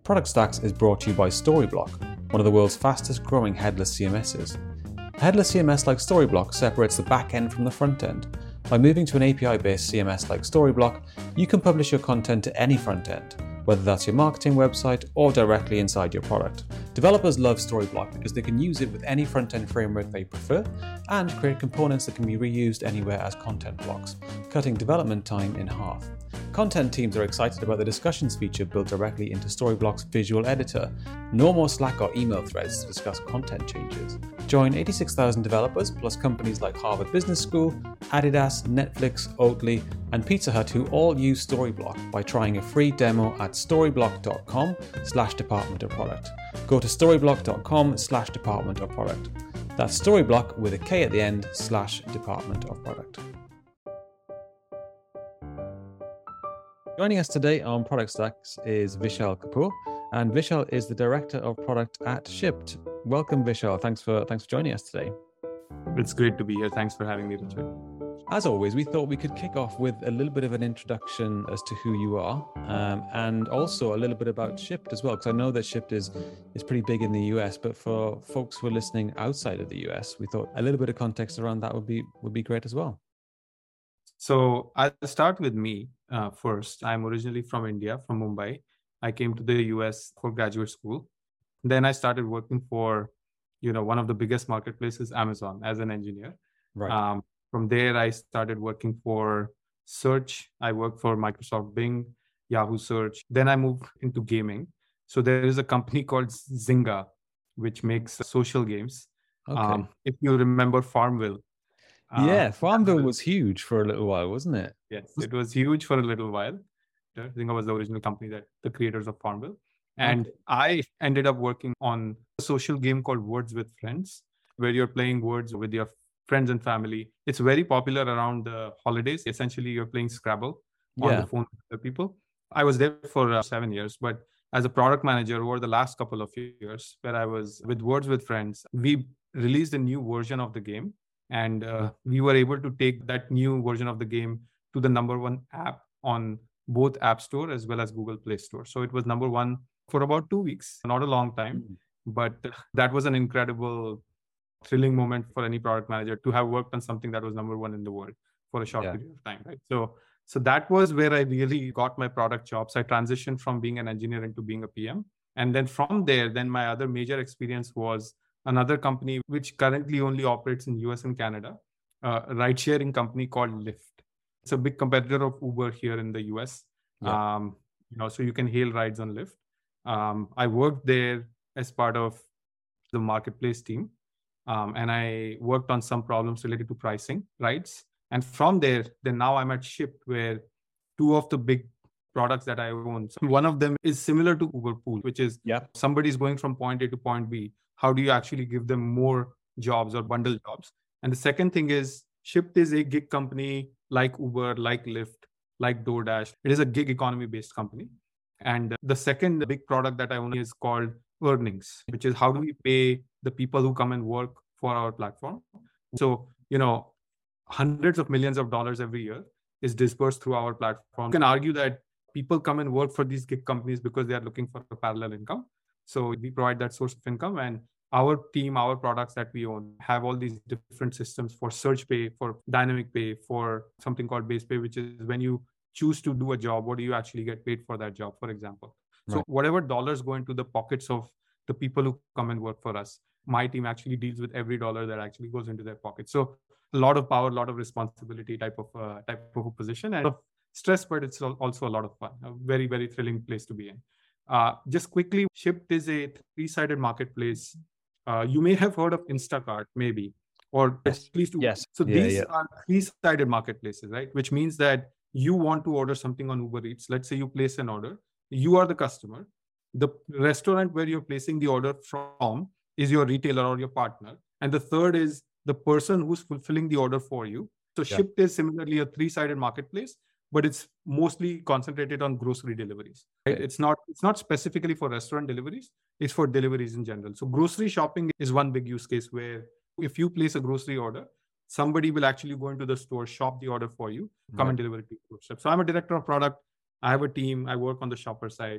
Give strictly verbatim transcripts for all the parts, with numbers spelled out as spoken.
Product Stacks is brought to you by Storyblock, one of the world's fastest growing headless C M Ss. A headless C M S like Storyblock separates the back end from the front end. By moving to an A P I-based C M S like Storyblock, you can publish your content to any front end, whether that's your marketing website or directly inside your product. Developers love Storyblock because they can use it with any front-end framework they prefer and create components that can be reused anywhere as content blocks, cutting development time in half. Content teams are excited about the discussions feature built directly into Storyblock's visual editor. No more Slack or email threads to discuss content changes. Join eighty-six thousand developers plus companies like Harvard Business School, Adidas, Netflix, Oatly, and Pizza Hut who all use Storyblock by trying a free demo at storyblock.com slash department of product. Go to storyblock.com slash department of product. That's Storyblock with a K at the end slash department of product. Joining us today on Product Stacks is Vishal Kapoor, and Vishal is the Director of Product at Shipt. Welcome, Vishal. Thanks for thanks for joining us today. It's great to be here. Thanks for having me, Richard. As always, we thought we could kick off with a little bit of an introduction as to who you are, um, and also a little bit about Shipt as well, because I know that Shipt is is pretty big in the U S, but for folks who are listening outside of the U S, we thought a little bit of context around that would be would be great as well. So I'll start with me uh, first. I'm originally from India, from Mumbai. I came to the U S for graduate school. Then I started working for, you know, one of the biggest marketplaces, Amazon, as an engineer. Right. Um, from there, I started working for search. I worked for Microsoft Bing, Yahoo Search. Then I moved into gaming. So there is a company called Zynga, which makes social games. Okay. Um, if you remember Farmville. Yeah, Uh, Farmville was huge for a little while, wasn't it? Yes, it was huge for a little while. Zynga was the original company that the creators of Farmville. And Okay. I ended up working on a social game called Words with Friends, where you're playing words with your friends and family. It's very popular around the holidays. Essentially, you're playing Scrabble on Yeah. the phone with other people. I was there for uh, seven years, but as a product manager over the last couple of years, where I was with Words with Friends, we released a new version of the game. And uh, we were able to take that new version of the game to the number one app on both App Store as well as Google Play Store. So it was number one for about two weeks, not a long time, but that was an incredible, thrilling moment for any product manager to have worked on something that was number one in the world for a short Yeah. period of time, right? So, so that was where I really got my product chops. I transitioned from being an engineer into being a P M. And then from there, then my other major experience was another company which currently only operates in U S and Canada, a ride-sharing company called Lyft. It's a big competitor of Uber here in the U S. Yeah. Um, you know, so you can hail rides on Lyft. Um, I worked there as part of the marketplace team, um, and I worked on some problems related to pricing rides. And from there, then now I'm at Shipt, where two of the big products that I own, so one of them is similar to Uber Pool, which is Yeah. somebody's going from point A to point B. How do you actually give them more jobs or bundle jobs? And the second thing is Shipt is a gig company like Uber, like Lyft, like DoorDash. It is a gig economy based company. And the second big product that I own is called Earnings, which is how do we pay the people who come and work for our platform? So, you know, hundreds of millions of dollars every year is dispersed through our platform. You can argue that people come and work for these gig companies because they are looking for a parallel income. So we provide that source of income, and our team, our products that we own have all these different systems for search pay, for dynamic pay, for something called base pay, which is when you choose to do a job, what do you actually get paid for that job, for example. So Right. whatever dollars go into the pockets of the people who come and work for us, my team actually deals with every dollar that actually goes into their pocket. So a lot of power, a lot of responsibility type of uh, type of a position, and stress, but it's also a lot of fun. A very, very thrilling place to be in. Uh, just quickly, Shipt is a three-sided marketplace. Uh, you may have heard of Instacart, maybe, or Yes. at least. Yes. So Yeah, these yeah. are three-sided marketplaces, right? Which means that you want to order something on Uber Eats. Let's say you place an order. You are the customer. The restaurant where you're placing the order from is your retailer or your partner. And the third is the person who's fulfilling the order for you. So Yeah. Shipt is similarly a three-sided marketplace, but it's mostly concentrated on grocery deliveries. Right? Okay. It's not it's not specifically for restaurant deliveries. It's for deliveries in general. So grocery shopping is one big use case where if you place a grocery order, somebody will actually go into the store, shop the order for you, come Right. and deliver it to your doorstep. So I'm a director of product. I have a team. I work on the shopper side.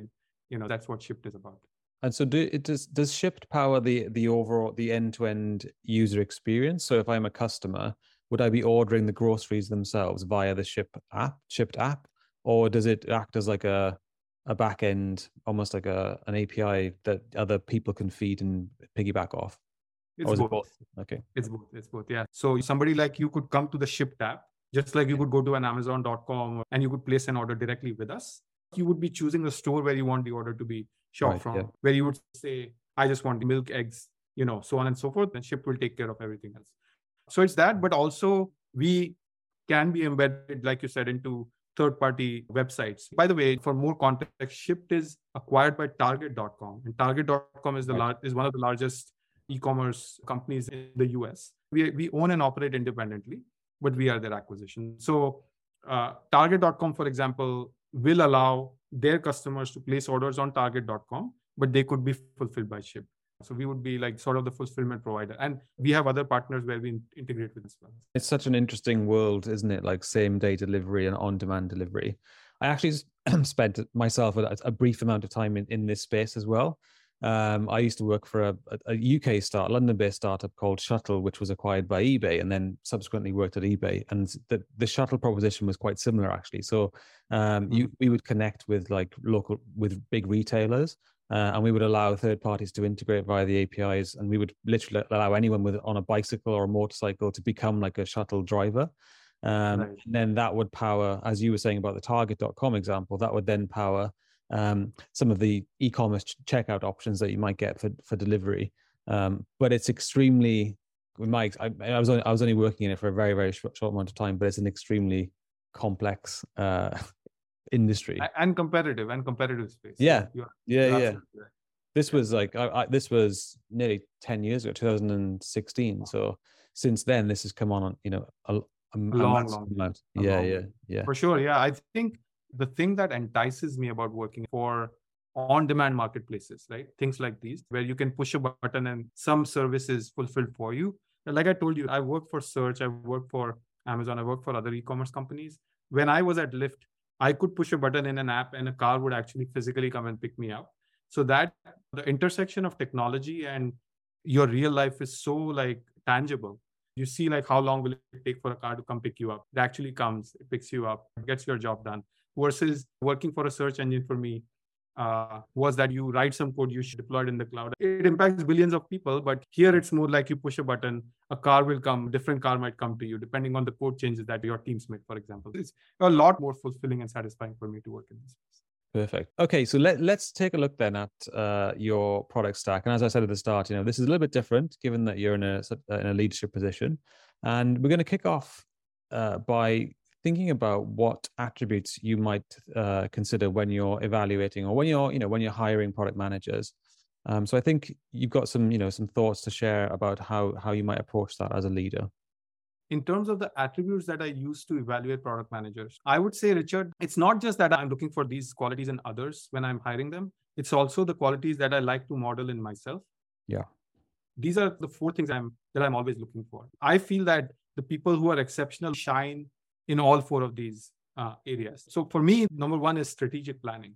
You know, that's what Shipt is about. And so do it does does Shipt power the the overall the end-to-end user experience? So if I'm a customer, would I be ordering the groceries themselves via the Ship app, Shipt app, or does it act as like a a back end, almost like a an A P I that other people can feed and piggyback off? It's Or is it both. both? Okay. It's both. It's both. Yeah. So somebody like you could come to the Shipt app, just like you could go to an Amazon dot com and you could place an order directly with us. You would be choosing the store where you want the order to be shopped Right, from, yeah. where you would say, I just want milk, eggs, you know, so on and so forth. And Shipt will take care of everything else. So it's that, but also we can be embedded, like you said, into third-party websites. By the way, for more context, Shipt is acquired by Target dot com, and Target dot com is the Right. lar- is one of the largest e-commerce companies in the U S. We we own and operate independently, but we are their acquisition. So uh, Target dot com, for example, will allow their customers to place orders on Target dot com, but they could be fulfilled by Shipt. So we would be like sort of the fulfillment provider. And we have other partners where we integrate with as well. It's such an interesting world, isn't it? Like same day delivery and on-demand delivery. I actually spent myself a, a brief amount of time in, in this space as well. Um, I used to work for a, a U K start, London-based startup called Shuttle, which was acquired by eBay, and then subsequently worked at eBay. And the, the Shuttle proposition was quite similar, actually. So um, Mm-hmm. you, we would connect with like local, with big retailers, uh, and we would allow third parties to integrate via the A P Is, and we would literally allow anyone with on a bicycle or a motorcycle to become like a Shuttle driver. Um, Right. And then that would power, as you were saying about the Target dot com example, that would then power um, some of the e-commerce ch- checkout options that you might get for for delivery. Um, but it's extremely, with my, I, I was only, I was only working in it for a very very short, short amount of time, but it's an extremely complex uh, industry. A- And competitive and competitive space. Yeah, You're, yeah, you're yeah. absolutely right. This was like I, I, this was nearly ten years ago, two thousand sixteen. So since then, this has come on, you know, a, a, a long, massive long amount. A Yeah, long yeah, way. yeah. For sure. Yeah. I think the thing that entices me about working for on-demand marketplaces, right? Things like these, where you can push a button and some service is fulfilled for you. Like I told you, I work for Search, I work for Amazon, I work for other e-commerce companies. When I was at Lyft, I could push a button in an app and a car would actually physically come and pick me up. So that the intersection of technology and your real life is so like tangible. You see like how long will it take for a car to come pick you up? It actually comes, it picks you up, gets your job done. Versus working for a search engine for me uh, was that you write some code, you should deploy it in the cloud. It impacts billions of people, but here it's more like you push a button, a car will come, different car might come to you, depending on the code changes that your teams make, for example. It's a lot more fulfilling and satisfying for me to work in this space. Perfect. Okay, so let, let's take a look then at uh, your product stack. And as I said at the start, you know, this is a little bit different given that you're in a, in a leadership position. And we're going to kick off uh, by thinking about what attributes you might uh, consider when you're evaluating or when you're, you know, when you're hiring product managers. Um, so I think you've got some, you know, some thoughts to share about how how you might approach that as a leader. In terms of the attributes that I use to evaluate product managers, I would say, Richard, it's not just that I'm looking for these qualities in others when I'm hiring them. It's also the qualities that I like to model in myself. Yeah. These are the four things I'm that I'm always looking for. I feel that the people who are exceptional shine in all four of these uh, areas. So for me, number one is strategic planning.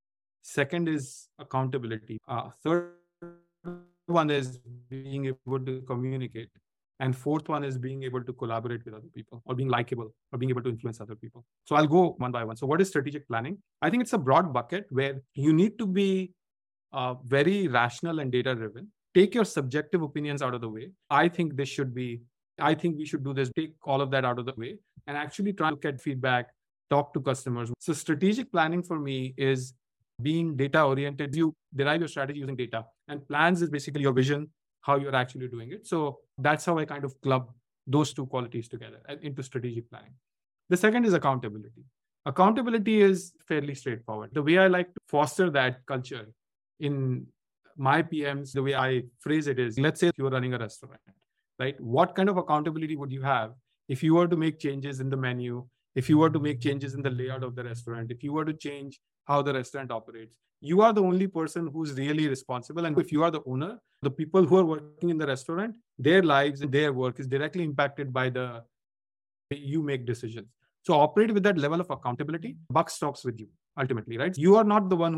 Second is accountability. Uh, third one is being able to communicate. And fourth one is being able to collaborate with other people or being likable or being able to influence other people. So I'll go one by one. So what is strategic planning? I think it's a broad bucket where you need to be uh, very rational and data driven. Take your subjective opinions out of the way. I think this should be, I think we should do this. Take all of that out of the way and actually try to look at feedback, talk to customers. So strategic planning for me is being data oriented. You derive your strategy using data, and plans is basically your vision, how you're actually doing it. So that's how I kind of club those two qualities together into strategic planning. The second is accountability. Accountability is fairly straightforward. The way I like to foster that culture in my P Ms, the way I phrase it is, let's say you're running a restaurant, right? What kind of accountability would you have if you were to make changes in the menu, if you were to make changes in the layout of the restaurant, if you were to change how the restaurant operates? You are the only person who's really responsible. And if you are the owner, the people who are working in the restaurant, their lives and their work is directly impacted by the way you make decisions. So operate with that level of accountability. Buck stops with you ultimately, right? You are not the one who's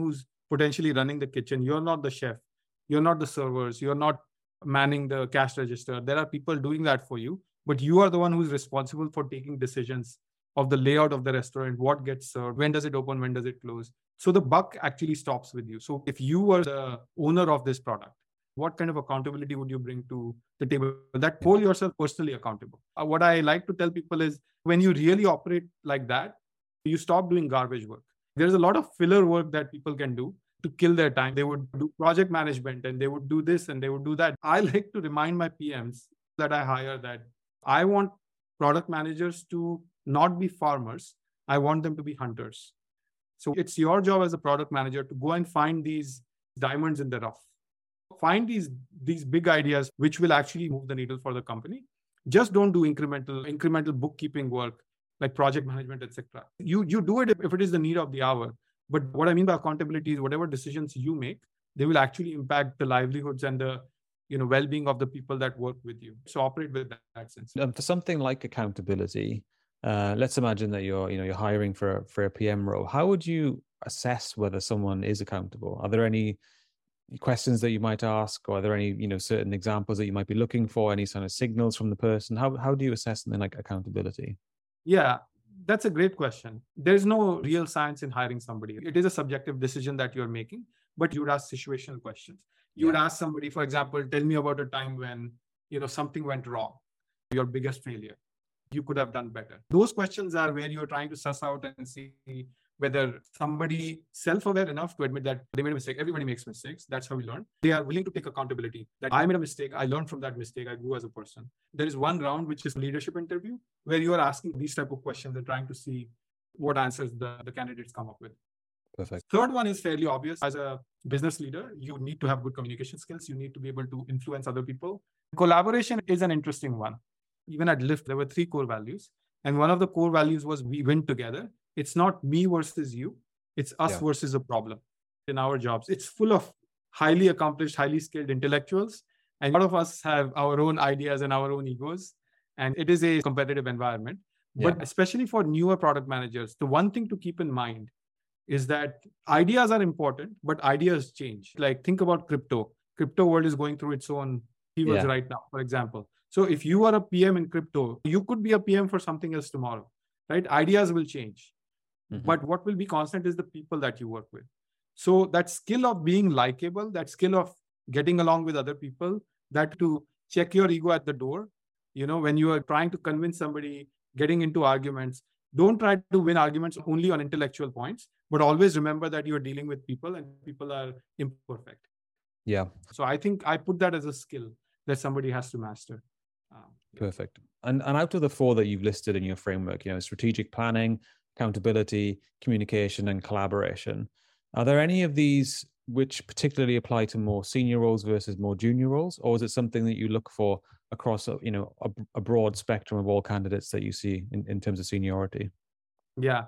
potentially running the kitchen. You're not the chef. You're not the servers. You're not manning the cash register. There are people doing that for you, but you are the one who's responsible for taking decisions of the layout of the restaurant, what gets served, when does it open, when does it close. So the buck actually stops with you. So if you were the owner of this product, what kind of accountability would you bring to the table? That hold yourself personally accountable. Uh, what I like to tell people is when you really operate like that, you stop doing garbage work. There's a lot of filler work that people can do to kill their time. They would do project management and they would do this and they would do that. I like to remind my P Ms that I hire that I want product managers to not be farmers. I want them to be hunters. So it's your job as a product manager to go and find these diamonds in the rough. Find these, these big ideas which will actually move the needle for the company. Just don't do incremental, incremental bookkeeping work like project management, et cetera. You, you do it if it is the need of the hour. But what I mean by accountability is whatever decisions you make, they will actually impact the livelihoods and the you know, well-being of the people that work with you. So operate with that, that sense. Um, for something like accountability, uh, let's imagine that you're, you know, you're hiring for, for a P M role. How would you assess whether someone is accountable? Are there any questions that you might ask, or are there any, you know, certain examples that you might be looking for, any kind of signals from the person? How, how do you assess something like accountability? Yeah, that's a great question. There's no real science in hiring somebody. It is a subjective decision that you're making, but you would ask situational questions. You yeah. would ask somebody, for example, tell me about a time when, you know, something went wrong, your biggest failure. You could have done better. Those questions are where you're trying to suss out and see whether somebody self-aware enough to admit that they made a mistake. Everybody makes mistakes. That's how we learn. They are willing to take accountability. That I made a mistake. I learned from that mistake. I grew as a person. There is one round, which is leadership interview, where you are asking these type of questions and trying to see what answers the, the candidates come up with. Perfect. Third one is fairly obvious. As a business leader, you need to have good communication skills. You need to be able to influence other people. Collaboration is an interesting one. Even at Lyft, there were three core values. And one of the core values was we win together. It's not me versus you. It's us yeah. versus a problem in our jobs. It's full of highly accomplished, highly skilled intellectuals. And a lot of us have our own ideas and our own egos. And it is a competitive environment. Yeah. But especially for newer product managers, the one thing to keep in mind is that ideas are important, but ideas change. Like think about crypto. Crypto world is going through its own upheavals yeah. right now, for example. So if you are a P M in crypto, you could be a P M for something else tomorrow, right? Ideas will change. Mm-hmm. But what will be constant is the people that you work with. So that skill of being likable, that skill of getting along with other people, that to check your ego at the door, you know, when you are trying to convince somebody, getting into arguments, don't try to win arguments only on intellectual points, but always remember that you are dealing with people and people are imperfect. Yeah. So I think I put that as a skill that somebody has to master. Um, yeah. Perfect. And and out of the four that you've listed in your framework, you know, strategic planning, accountability, communication, and collaboration, are there any of these which particularly apply to more senior roles versus more junior roles, or is it something that you look for across, you know, a, a broad spectrum of all candidates that you see in, in terms of seniority? Yeah,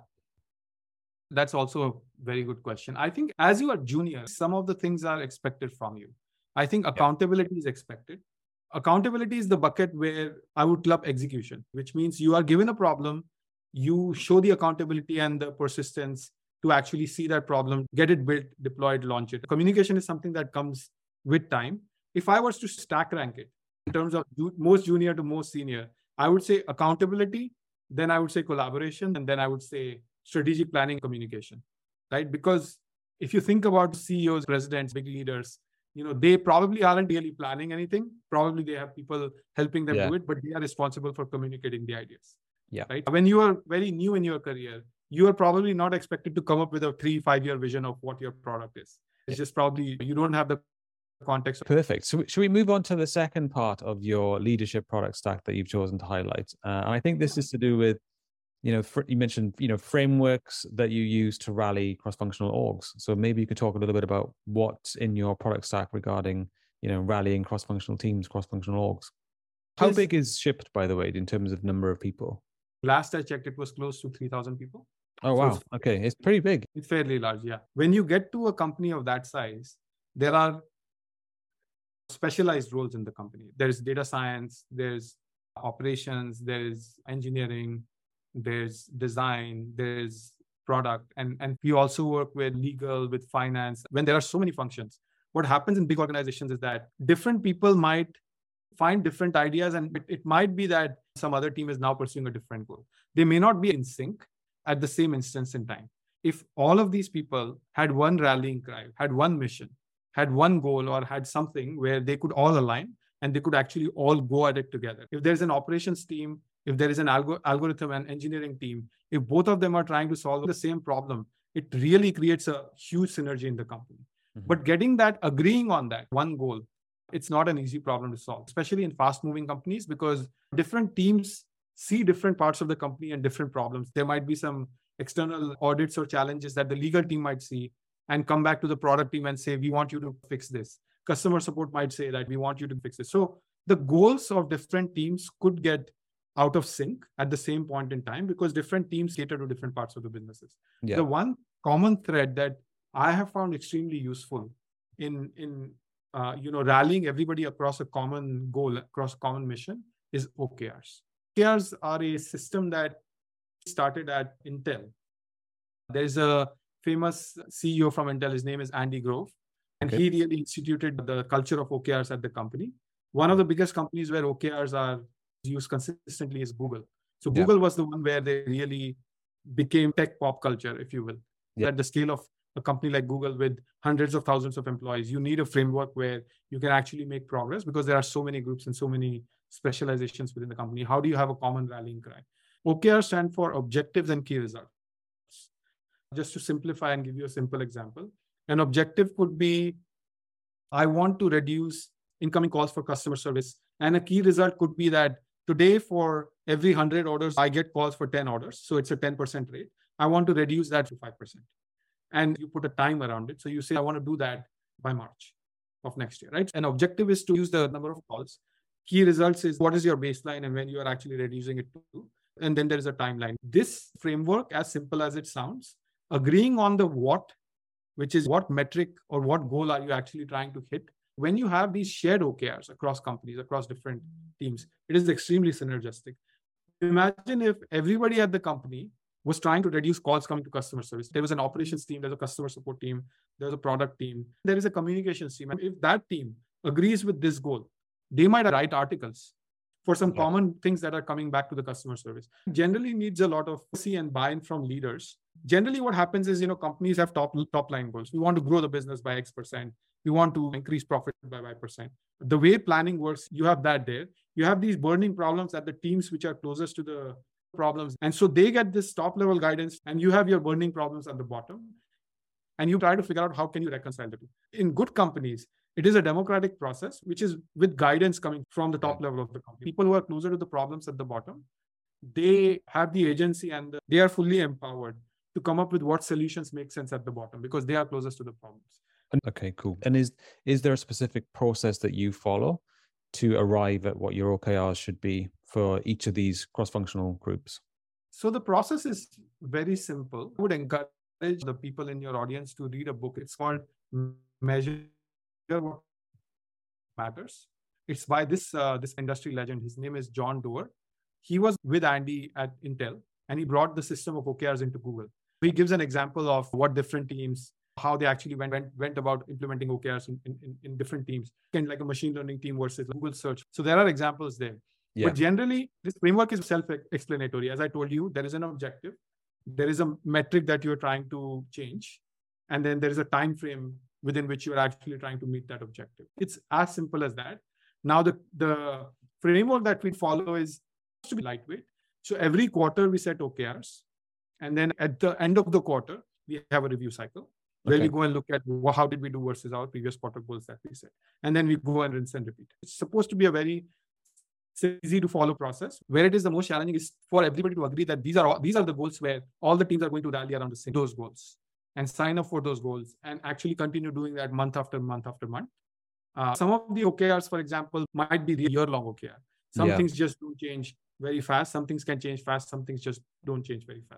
that's also a very good question. I think as you are junior, some of the things are expected from you. I think accountability yeah. is expected. Accountability is the bucket where I would club execution, which means you are given a problem, you show the accountability and the persistence to actually see that problem, get it built, deployed, launch it. Communication is something that comes with time. If I was to stack rank it in terms of most junior to most senior, I would say accountability, then I would say collaboration, and then I would say strategic planning, communication, right? Because if you think about C E Os, presidents, big leaders, you know, they probably aren't really planning anything. Probably they have people helping them yeah. do it, but they are responsible for communicating the ideas. Yeah. Right. When you are very new in your career, you are probably not expected to come up with a three, five year vision of what your product is. It's just probably you don't have the context. Perfect. So should we move on to the second part of your leadership product stack that you've chosen to highlight? Uh, and I think this is to do with, you know, fr- you mentioned, you know, frameworks that you use to rally cross-functional orgs. So maybe you could talk a little bit about what's in your product stack regarding, you know, rallying cross-functional teams, cross-functional orgs. How yes. big is Shipt, by the way, in terms of number of people? Last I checked, it was close to three thousand people. Oh, wow. So it's, okay. It's pretty big. It's fairly large. Yeah. When you get to a company of that size, there are specialized roles in the company. There's data science, there's operations, there's engineering, there's design, there's product, and, and we also work with legal, with finance. When there are so many functions, what happens in big organizations is that different people might find different ideas, and it, it might be that some other team is now pursuing a different goal. They may not be in sync at the same instance in time. If all of these people had one rallying cry, had one mission, had one goal, or had something where they could all align and they could actually all go at it together. If there's an operations team, if there is an algo- algorithm and engineering team, if both of them are trying to solve the same problem, it really creates a huge synergy in the company. Mm-hmm. But getting that, agreeing on that one goal, it's not an easy problem to solve, especially in fast-moving companies, because different teams see different parts of the company and different problems. There might be some external audits or challenges that the legal team might see and come back to the product team and say, we want you to fix this. Customer support might say that we want you to fix this. So the goals of different teams could get out of sync at the same point in time because different teams cater to different parts of the businesses. Yeah. The one common thread that I have found extremely useful in, in uh, you know, rallying everybody across a common goal, across a common mission is O K Rs. O K Rs are a system that started at Intel. There's a famous C E O from Intel. His name is Andy Grove. And okay. he really instituted the culture of O K Rs at the company. One of the biggest companies where O K Rs are used consistently is Google. So yeah. Google was the one where they really became tech pop culture, if you will. Yeah. At the scale of a company like Google with hundreds of thousands of employees, you need a framework where you can actually make progress because there are so many groups and so many specializations within the company. How do you have a common rallying cry? O K Rs stand for objectives and key results. Just to simplify and give you a simple example, an objective could be, I want to reduce incoming calls for customer service. And a key result could be that today for every one hundred orders, I get calls for ten orders. So it's a ten percent rate. I want to reduce that to five percent. And you put a time around it. So you say, I want to do that by March of next year, right? An objective is to use the number of calls. Key results is what is your baseline and when you are actually reducing it to. And then there is a timeline. This framework, as simple as it sounds, agreeing on the what, which is what metric or what goal are you actually trying to hit. When you have these shared O K Rs across companies, across different teams, it is extremely synergistic. Imagine if everybody at the company was trying to reduce calls coming to customer service. There was an operations team, there's a customer support team, there's a product team, there is a communications team. And if that team agrees with this goal, they might write articles for some yeah. common things that are coming back to the customer service. Generally needs a lot of see and buy-in from leaders. Generally what happens is, you know, companies have top, top line goals. We want to grow the business by X percent. We want to increase profit by Y percent. The way planning works, you have that there. You have these burning problems at the teams which are closest to the problems. And so they get this top level guidance and you have your burning problems at the bottom. And you try to figure out how can you reconcile the two. In good companies, it is a democratic process, which is with guidance coming from the top level of the company. People who are closer to the problems at the bottom, they have the agency and the, they are fully empowered to come up with what solutions make sense at the bottom because they are closest to the problems. Okay, cool. And is is there a specific process that you follow to arrive at what your O K Rs should be for each of these cross-functional groups? So the process is very simple. I would encourage the people in your audience to read a book. It's called Measure What Matters. It's by this uh, this industry legend. His name is John Doerr. He was with Andy at Intel, and he brought the system of O K Rs into Google. He gives an example of what different teams, how they actually went, went, went about implementing O K Rs in, in, in different teams, and like a machine learning team versus Google search. So there are examples there. Yeah. But generally, this framework is self-explanatory. As I told you, there is an objective. There is a metric that you're trying to change. And then there is a time frame within which you're actually trying to meet that objective. It's as simple as that. Now, the, the framework that we follow is to be lightweight. So every quarter, we set O K Rs. And then at the end of the quarter, we have a review cycle where okay. we go and look at well, how did we do versus our previous quarter goals that we set. And then we go and rinse and repeat. It's supposed to be a very easy to follow process. Where it is the most challenging is for everybody to agree that these are all, these are the goals where all the teams are going to rally around the same those goals and sign up for those goals and actually continue doing that month after month after month. Uh, some of the O K Rs, for example, might be the year-long O K R. Some yeah. things just don't change very fast. Some things can change fast. Some things just don't change very fast.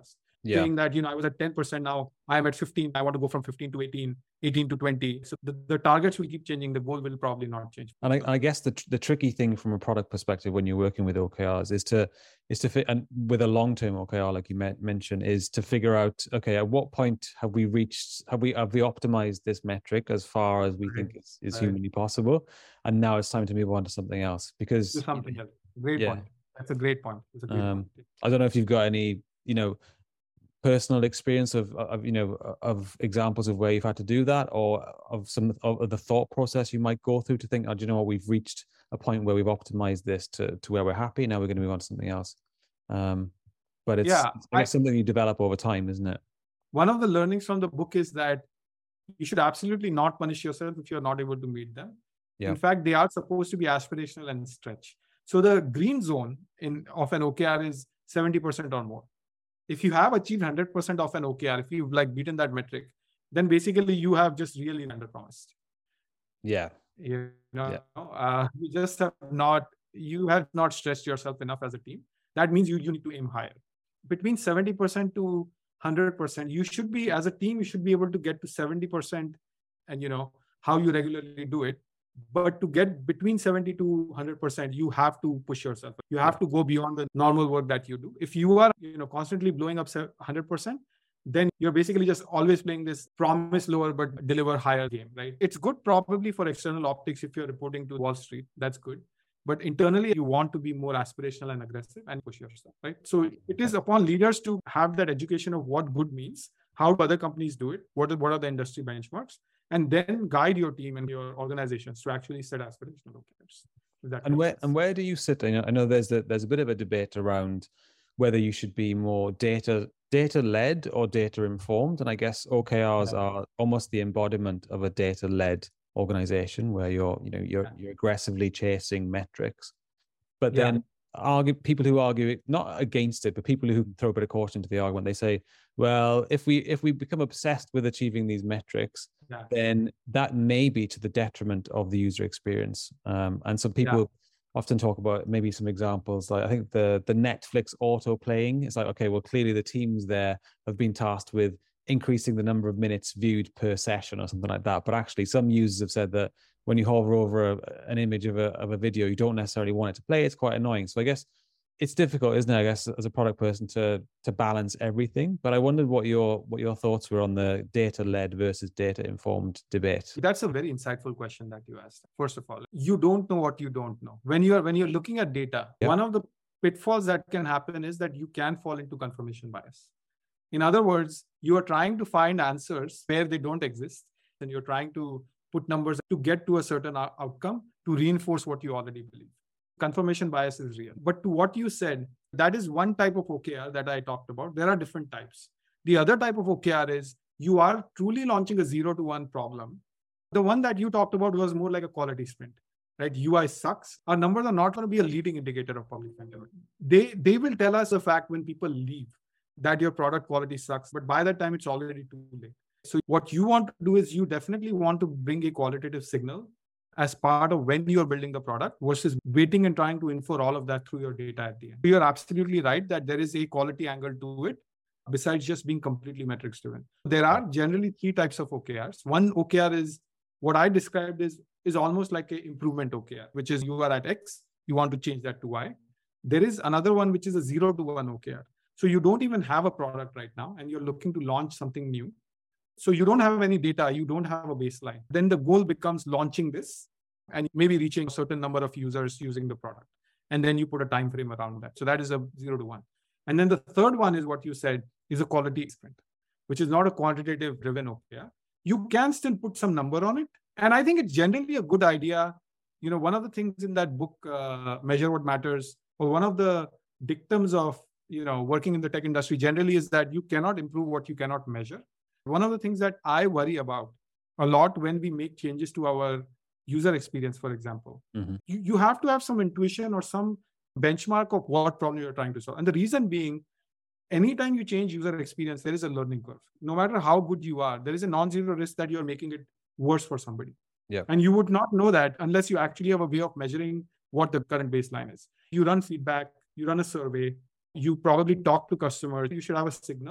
Yeah. saying that, you know, I was at ten percent, now I am at fifteen. I want to go from fifteen to eighteen, eighteen to twenty. So the, the targets will keep changing. The goal will probably not change. And I, I guess the the tricky thing from a product perspective when you're working with O K Rs is to is to fit, and with a long term O K R like you mentioned, is to figure out, okay, at what point have we reached, have we have we optimized this metric as far as we right. think is, is right. humanly possible, and now it's time to move on to something else, because to something else. Great yeah. point. That's a great point. It's a great um, point. I don't know if you've got any, you know, personal experience of, of, you know, of examples of where you've had to do that, or of some of the thought process you might go through to think, oh, do you know what, we've reached a point where we've optimized this to, to where we're happy. Now we're going to move on to something else. Um, but it's, yeah, it's I guess, something you develop over time, isn't it? One of the learnings from the book is that you should absolutely not punish yourself if you're not able to meet them. Yeah. In fact, they are supposed to be aspirational and stretch. So the green zone in of an O K R is seventy percent or more. If you have achieved one hundred percent of an O K R, if you've like beaten that metric, then basically you have just really underpromised. Yeah. You know, yeah. Uh, you just have not, you have not stressed yourself enough as a team. That means you, you need to aim higher. Between seventy percent to one hundred percent, you should be, as a team, you should be able to get to seventy percent, and you know, how you regularly do it. But to get between seventy to one hundred percent, you have to push yourself. You have to go beyond the normal work that you do. If you are, you know, constantly blowing up one hundred percent, then you're basically just always playing this promise lower but deliver higher game, right? It's good probably for external optics if you're reporting to Wall Street. That's good. But internally, you want to be more aspirational and aggressive and push yourself, right? So it is upon leaders to have that education of what good means, how other companies do it, what are, what are the industry benchmarks, and then guide your team and your organizations to actually set aspirational O K Rs. And where sense. and where do you sit? I know, I know there's a, there's a bit of a debate around whether you should be more data data led or data informed, and I guess O K Rs yeah. are almost the embodiment of a data led organization where you're you know you're yeah. you're aggressively chasing metrics, but yeah. then argue people who argue not against it, but people who throw a bit of caution to the argument, they say, well, if we if we become obsessed with achieving these metrics, yeah. then that may be to the detriment of the user experience. Um, and some people yeah. often talk about maybe some examples, like I think the the Netflix auto playing. It's like, okay, well, clearly the teams there have been tasked with increasing the number of minutes viewed per session or something like that. But actually, some users have said that when you hover over a, an image of a of a video, you don't necessarily want it to play. It's quite annoying. So I guess it's difficult, isn't it? I guess as a product person to to balance everything. But I wondered what your what your thoughts were on the data led versus data informed debate. That's a very insightful question that you asked. First of all, you don't know what you don't know. When you are when you're looking at data, yeah. one of the pitfalls that can happen is that you can fall into confirmation bias. In other words, you are trying to find answers where they don't exist, and you're trying to put numbers to get to a certain outcome to reinforce what you already believe. Confirmation bias is real. But to what you said, that is one type of O K R that I talked about. There are different types. The other type of O K R is you are truly launching a zero to one problem. The one that you talked about was more like a quality sprint, right? U I sucks. Our numbers are not going to be a leading indicator of public sentiment. They, they will tell us the fact when people leave that your product quality sucks, but by that time, it's already too late. So what you want to do is you definitely want to bring a qualitative signal as part of when you're building the product versus waiting and trying to infer all of that through your data at the end. You're absolutely right that there is a quality angle to it besides just being completely metrics driven. There are generally three types of O K Rs. One O K R is what I described is, is almost like an improvement O K R, which is you are at X, you want to change that to Y. There is another one, which is a zero to one O K R. So you don't even have a product right now and you're looking to launch something new. So you don't have any data, you don't have a baseline. Then the goal becomes launching this and maybe reaching a certain number of users using the product. And then you put a time frame around that. So that is a zero to one. And then the third one is what you said is a quality sprint, which is not a quantitative driven O K R. You can still put some number on it. And I think it's generally a good idea. You know, one of the things in that book, uh, Measure What Matters, or one of the dictums of, you know, working in the tech industry generally is that you cannot improve what you cannot measure. One of the things that I worry about a lot when we make changes to our user experience, for example, mm-hmm. you, you have to have some intuition or some benchmark of what problem you're trying to solve. And the reason being, anytime you change user experience, there is a learning curve. No matter how good you are, there is a non-zero risk that you're making it worse for somebody. Yeah. And you would not know that unless you actually have a way of measuring what the current baseline is. You run feedback, you run a survey, you probably talk to customers, you should have a signal.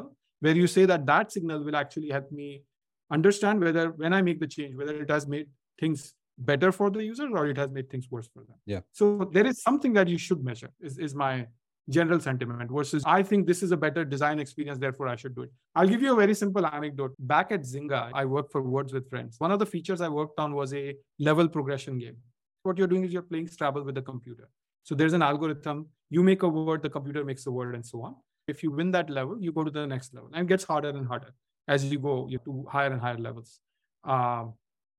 where you say that that signal will actually help me understand whether when I make the change, whether it has made things better for the user or it has made things worse for them. Yeah. So there is something that you should measure is, is my general sentiment versus I think this is a better design experience, therefore I should do it. I'll give you a very simple anecdote. Back at Zynga, I worked for Words with Friends. One of the features I worked on was a level progression game. What you're doing is you're playing Scrabble with the computer. So there's an algorithm. You make a word, the computer makes a word, and so on. If you win that level, you go to the next level, and it gets harder and harder as you go to higher and higher levels. Um,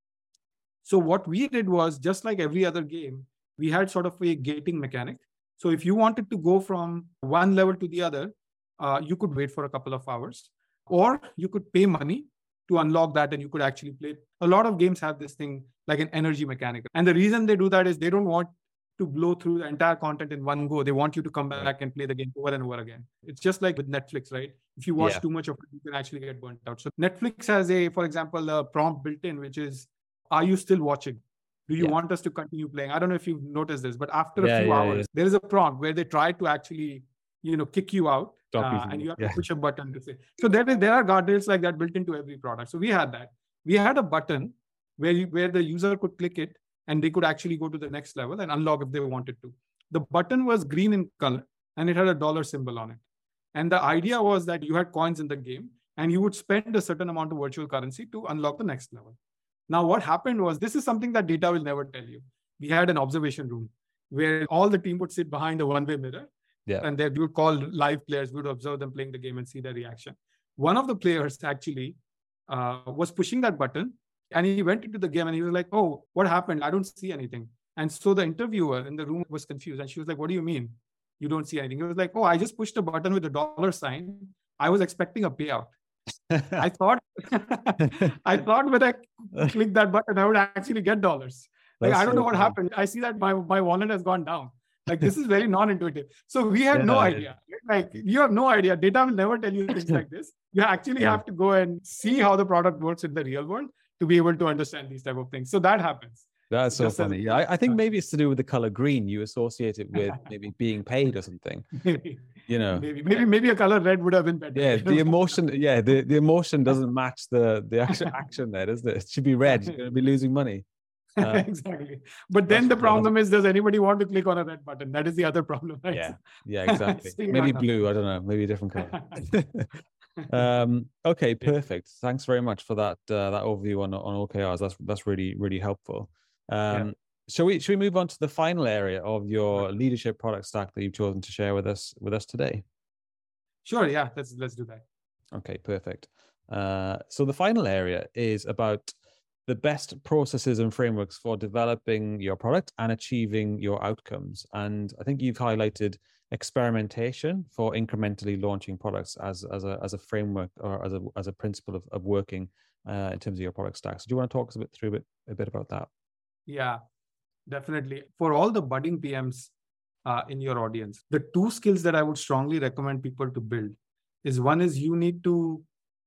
so what we did was, just like every other game, we had sort of a gating mechanic. So if you wanted to go from one level to the other, uh, you could wait for a couple of hours, or you could pay money to unlock that and you could actually play. A lot of games have this thing like an energy mechanic. And the reason they do that is they don't want to blow through the entire content in one go. They want you to come back right. and play the game over and over again. It's just like with Netflix, right? If you watch yeah. too much of it, you can actually get burnt out. So Netflix has a, for example, a prompt built in, which is, are you still watching? Do you yeah. want us to continue playing? I don't know if you've noticed this, but after yeah, a few yeah, hours, there is a prompt where they try to actually, you know, kick you out uh, and you have to push a button to say. So there, there are guardrails like that built into every product. So we had that. We had a button where you, where the user could click it and they could actually go to the next level and unlock if they wanted to. The button was green in color and it had a dollar symbol on it. And the idea was that you had coins in the game and you would spend a certain amount of virtual currency to unlock the next level. Now, what happened was, this is something that data will never tell you. We had an observation room where all the team would sit behind a one-way mirror. Yeah. And they would call live players, we would observe them playing the game and see their reaction. One of the players actually uh, was pushing that button and he went into the game and he was like, oh, what happened? I don't see anything. And so the interviewer in the room was confused. And she was like, what do you mean you don't see anything? He was like, oh, I just pushed a button with a dollar sign. I was expecting a payout. I thought, I thought when I click that button, I would actually get dollars. Like, That's I don't so know what funny. happened. I see that my, my wallet has gone down. Like, this is very non-intuitive. So we had yeah, no idea. Like, you have no idea. Data will never tell you things like this. You actually yeah. have to go and see how the product works in the real world to be able to understand these type of things. So that happens. That's so Just funny. As, yeah, I, I think maybe it's to do with the color green. You associate it with maybe being paid or something. Maybe. You know, maybe maybe maybe a color red would have been better. Yeah, the emotion. Yeah, the, the emotion doesn't match the the actual action there, doesn't it? It should be red. You're going to be losing money. Uh, exactly. But then the problem is, does anybody want to click on a red button? That is the other problem, right? Yeah. Yeah. Exactly. Maybe blue. I don't know. Maybe a different color. um. Okay. Perfect. Thanks very much for that uh, that overview on on O K Rs. That's that's really really helpful. Um. Yeah. Shall we, shall we move on to the final area of your leadership product stack that you've chosen to share with us with us today? Sure, yeah, let's let's do that. Okay, perfect. Uh, so the final area is about the best processes and frameworks for developing your product and achieving your outcomes. And I think you've highlighted experimentation for incrementally launching products as as a as a framework or as a as a principle of, of working uh, in terms of your product stack. So do you want to talk us a bit through a bit a bit about that? Yeah. Definitely. For all the budding P Ms uh, in your audience, the two skills that I would strongly recommend people to build is, one is you need to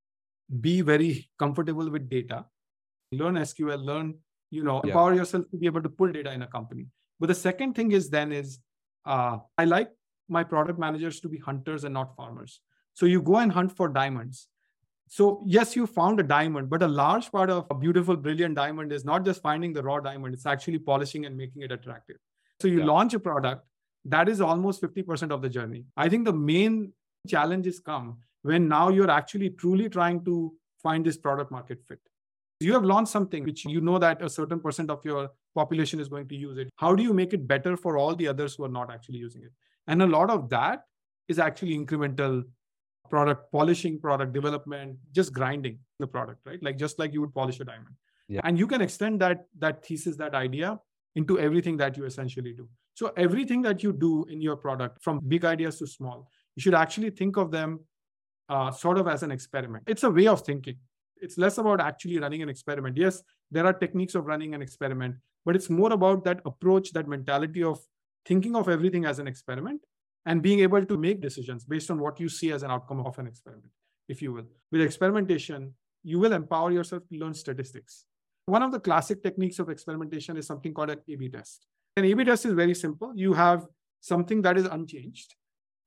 be very comfortable with data, learn S Q L, learn, you know, yeah. empower yourself to be able to pull data in a company. But the second thing is then is, uh, I like my product managers to be hunters and not farmers. So you go and hunt for diamonds. So yes, you found a diamond, but a large part of a beautiful, brilliant diamond is not just finding the raw diamond, it's actually polishing and making it attractive. So you yeah. launch a product, that is almost fifty percent of the journey. I think the main challenges come when now you're actually truly trying to find this product market fit. You have launched something which you know that a certain percent of your population is going to use it. How do you make it better for all the others who are not actually using it? And a lot of that is actually incremental product polishing, product development, just grinding the product, right? Like just like you would polish a diamond. Yeah. And you can extend that that thesis, that idea into everything that you essentially do. So everything that you do in your product, from big ideas to small, you should actually think of them uh, sort of as an experiment. It's a way of thinking. It's less about actually running an experiment. Yes, there are techniques of running an experiment, but it's more about that approach, that mentality of thinking of everything as an experiment and being able to make decisions based on what you see as an outcome of an experiment, if you will. With experimentation, you will empower yourself to learn statistics. One of the classic techniques of experimentation is something called an A B test. An A B test is very simple. You have something that is unchanged,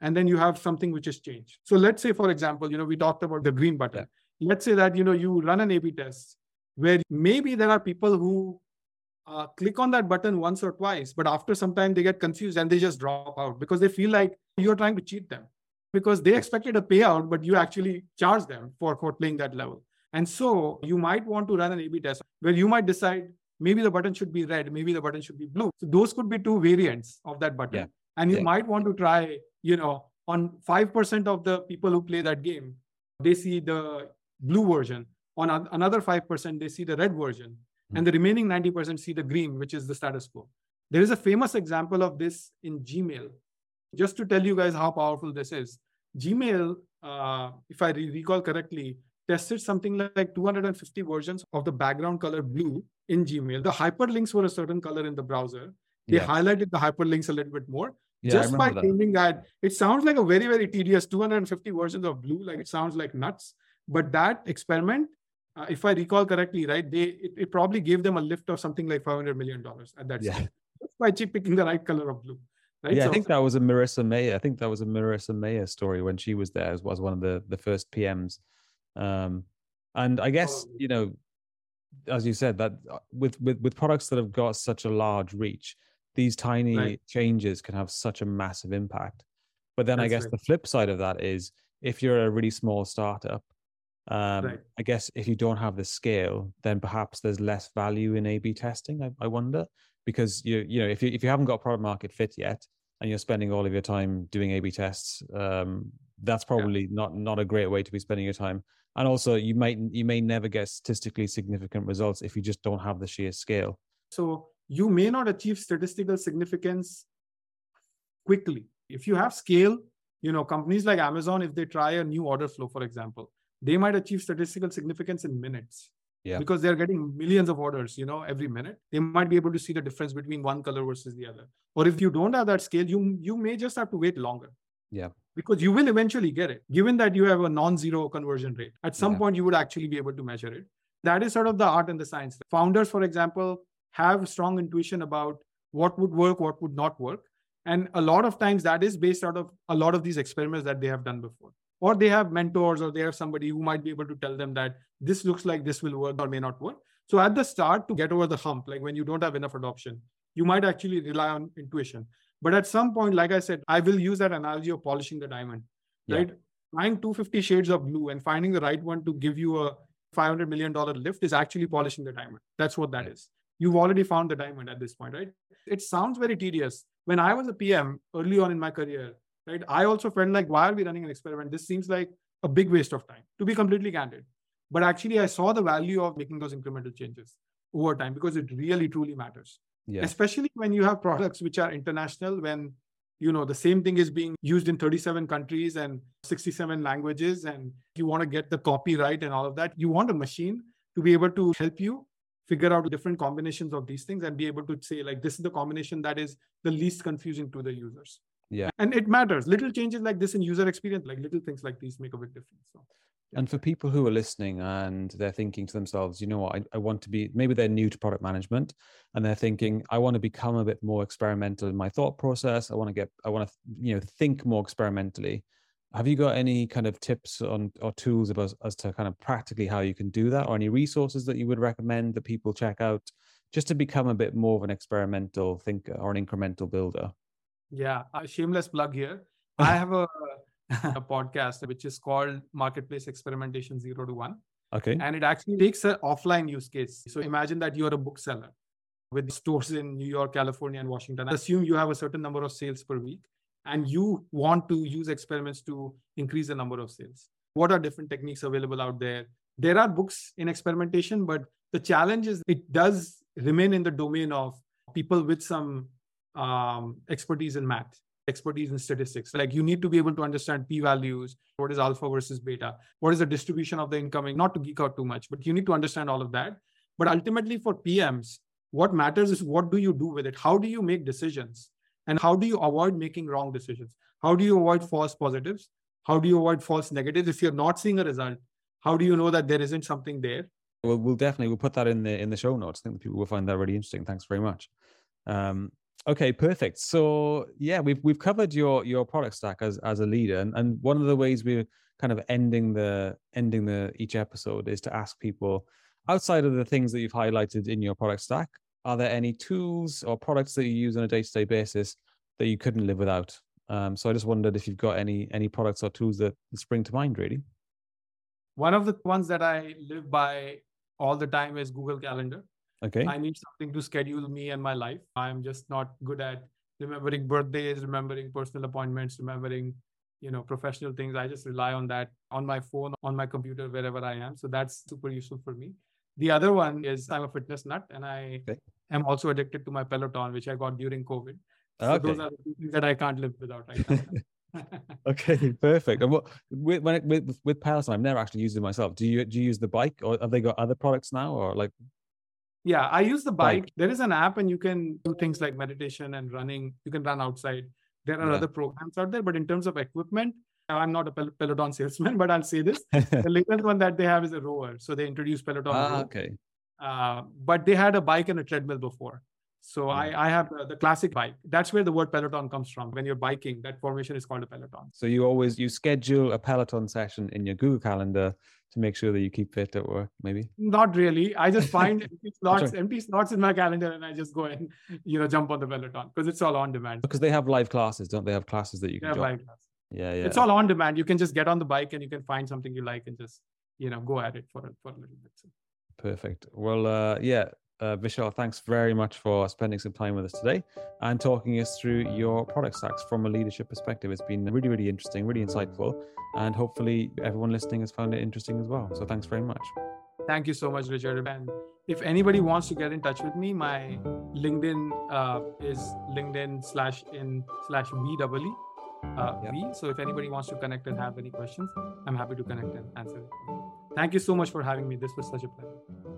and then you have something which is changed. So let's say, for example, you know, we talked about the green button. Yeah. Let's say that, you know, you run an A B test where maybe there are people who uh, click on that button once or twice, but after some time they get confused and they just drop out because they feel like you're trying to cheat them because they expected a payout, but you actually charge them for, for playing that level. And so you might want to run an A B test where you might decide maybe the button should be red, maybe the button should be blue. So those could be two variants of that button. Yeah. And you yeah. might want to try, you know, on five percent of the people who play that game, they see the blue version. On another five percent, they see the red version. Mm. And the remaining ninety percent see the green, which is the status quo. There is a famous example of this in Gmail. Just to tell you guys how powerful this is. Gmail, uh, if I re- recall correctly, tested something like two hundred fifty versions of the background color blue in Gmail. The hyperlinks were a certain color in the browser. They yeah. highlighted the hyperlinks a little bit more. Yeah, just by that. changing that, it sounds like a very, very tedious two hundred fifty versions of blue. Like it sounds like nuts. But that experiment, uh, if I recall correctly, right, they it, it probably gave them a lift of something like five hundred million dollars at that yeah. stage. Just by picking the right color of blue. Right? Yeah, so, I think that was a Marissa Mayer. I think that was a Marissa Mayer story when she was there as was one of the, the first P Ms. Um, and I guess, you know, as you said, that with, with, with products that have got such a large reach, these tiny right. changes can have such a massive impact. But then That's I guess right. the flip side of that is if you're a really small startup, um, right. I guess if you don't have the scale, then perhaps there's less value in A B testing, I, I wonder. Because you you know if you if you haven't got product market fit yet and you're spending all of your time doing A B tests, um, that's probably yeah. not not a great way to be spending your time. And also you might you may never get statistically significant results if you just don't have the sheer scale. So you may not achieve statistical significance quickly. If you have scale, you know, companies like Amazon, if they try a new order flow, for example, they might achieve statistical significance in minutes. Yeah. Because they're getting millions of orders, you know, every minute. They might be able to see the difference between one color versus the other. Or if you don't have that scale, you you may just have to wait longer. Yeah. Because you will eventually get it. Given that you have a non-zero conversion rate, at some yeah. point you would actually be able to measure it. That is sort of the art and the science. Founders, for example, have strong intuition about what would work, what would not work. And a lot of times that is based out of a lot of these experiments that they have done before. Or they have mentors or they have somebody who might be able to tell them that this looks like this will work or may not work. So at the start, to get over the hump, like when you don't have enough adoption, you might actually rely on intuition. But at some point, like I said, I will use that analogy of polishing the diamond, yeah. right? Buying two hundred fifty shades of blue and finding the right one to give you a five hundred million dollars lift is actually polishing the diamond. That's what that yeah. is. You've already found the diamond at this point, right? It sounds very tedious. When I was a P M early on in my career, right, I also felt like, why are we running an experiment? This seems like a big waste of time, to be completely candid. But actually, I saw the value of making those incremental changes over time because it really, truly matters. Yeah. Especially when you have products which are international, when, you know, the same thing is being used in thirty-seven countries and sixty-seven languages, and you want to get the copyright and all of that. You want a machine to be able to help you figure out different combinations of these things and be able to say, like, this is the combination that is the least confusing to the users. Yeah. And it matters. Little changes like this in user experience, like little things like these make a big difference. So, yeah. And for people who are listening and they're thinking to themselves, you know what, I, I want to be, maybe they're new to product management and they're thinking, I want to become a bit more experimental in my thought process. I want to get, I want to, you know, think more experimentally. Have you got any kind of tips on or tools about as to kind of practically how you can do that, or any resources that you would recommend that people check out just to become a bit more of an experimental thinker or an incremental builder? Yeah, a shameless plug here. I have a, a podcast which is called Marketplace Experimentation Zero to One. Okay. And it actually takes an offline use case. So imagine that you're a bookseller with stores in New York, California, and Washington. Assume you have a certain number of sales per week and you want to use experiments to increase the number of sales. What are different techniques available out there? There are books in experimentation, but the challenge is it does remain in the domain of people with some um, expertise in math, expertise in statistics. Like you need to be able to understand p-values, what is alpha versus beta, what is the distribution of the incoming, not to geek out too much, but you need to understand all of that. But ultimately for P Ms, what matters is what do you do with it? How do you make decisions? And how do you avoid making wrong decisions? How do you avoid false positives? How do you avoid false negatives? If you're not seeing a result, how do you know that there isn't something there? Well, we'll definitely, we'll put that in the in the show notes. I think people will find that really interesting. Thanks very much. Um, Okay, perfect. So yeah, we've we've covered your your product stack as as a leader, and, and one of the ways we're kind of ending the ending the each episode is to ask people, outside of the things that you've highlighted in your product stack, are there any tools or products that you use on a day-to-day basis that you couldn't live without? Um, so I just wondered if you've got any any products or tools that spring to mind, really. One of the ones that I live by all the time is Google Calendar. Okay. I need something to schedule me and my life. I'm just not good at remembering birthdays, remembering personal appointments, remembering, you know, professional things. I just rely on that on my phone, on my computer, wherever I am. So that's super useful for me. The other one is I'm a fitness nut, and I Okay. am also addicted to my Peloton, which I got during COVID. So Okay. those are the two things that I can't live without right now. Okay, perfect. And what with when it, with with Peloton, I've never actually used it myself. Do you do you use the bike, or have they got other products now, or like? Yeah, I use the bike. Bike. There is an app, and you can do things like meditation and running. You can run outside. There are Yeah. other programs out there, but in terms of equipment, I'm not a Pel- Peloton salesman, but I'll say this. The latest one that they have is a rower. So they introduced Peloton Ah, Row. okay. Uh, but they had a bike and a treadmill before. So Yeah. I, I have the, the classic bike. That's where the word Peloton comes from. When you're biking, that formation is called a Peloton. So you always you schedule a Peloton session in your Google Calendar to make sure that you keep fit at work, maybe? Not really. I just find empty slots, Sure. empty slots in my calendar, and I just go and, you know, jump on the Peloton because it's all on demand. Because they have live classes, don't they? Have classes that you They can have join. live classes. Yeah, yeah. It's all on demand. You can just get on the bike and you can find something you like and just, you know, go at it for a, for a little bit. So. Perfect. Well, uh, yeah, uh, Vishal, thanks very much for spending some time with us today and talking us through your product stacks from a leadership perspective. It's been really, really interesting, really insightful, and hopefully everyone listening has found it interesting as well. So thanks very much. Thank you so much, Richard. And if anybody wants to get in touch with me, my LinkedIn uh, is LinkedIn slash in slash VEE. Uh, Yeah. V. So if anybody wants to connect and have any questions, I'm happy to connect and answer it. Thank you so much for having me. This was such a pleasure.